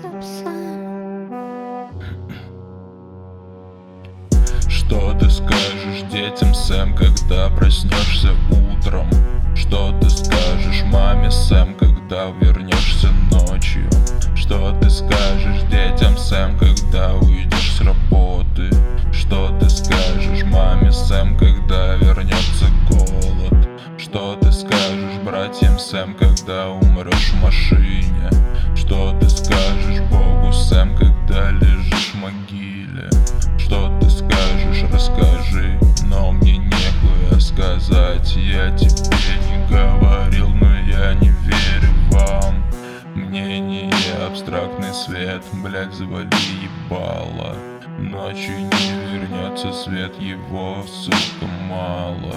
Что ты скажешь детям, Сэм, когда проснешься утром? Что ты скажешь маме, Сэм, когда вернешься ночью? Что ты скажешь детям, Сэм, когда уйдешь с работы? Что ты скажешь маме, Сэм, когда вернется голод? Что ты скажешь братьям, Сэм, когда умрешь в машине? Что ты скажешь Богу, Сэм, когда лежишь в могиле? Что ты скажешь, расскажи, но мне нехуя сказать. Я тебе не говорил, но я не верю вам. Мнение абстрактный свет, блять, завали ебало. Ночью не вернется свет, его, сука, мало.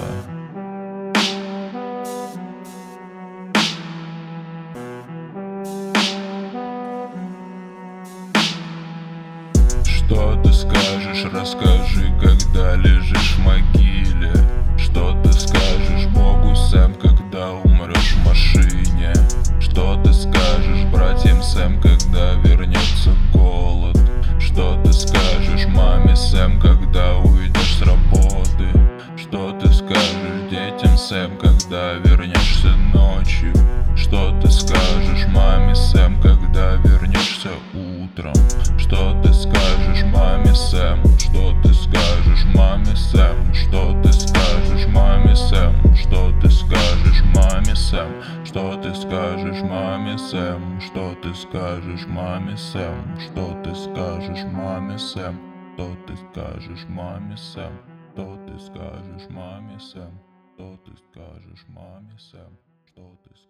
Что ты скажешь, расскажи, когда лежишь в могиле? Что ты скажешь Богу, Сэм, когда умрешь в машине? Что ты скажешь братьям, Сэм, когда вернется голод? Что ты скажешь маме, Сэм, когда уйдешь с работы? Что ты скажешь детям, Сэм, когда вернешься ночью? Что ты скажешь маме, Сэм, когда вернешься утром? Что ты скажешь маме, Сэм? Что ты скажешь маме, Сэм? Что ты скажешь маме, Сэм? Что ты скажешь маме, Сэм? Что ты скажешь маме, Сэм? Что ты скажешь маме, Сэм? Что ты скажешь маме, Сэм? Что ты скажешь маме, Сэм? Что ты скажешь маме, Сэм? Что ты скажешь маме, Сэм? Что ты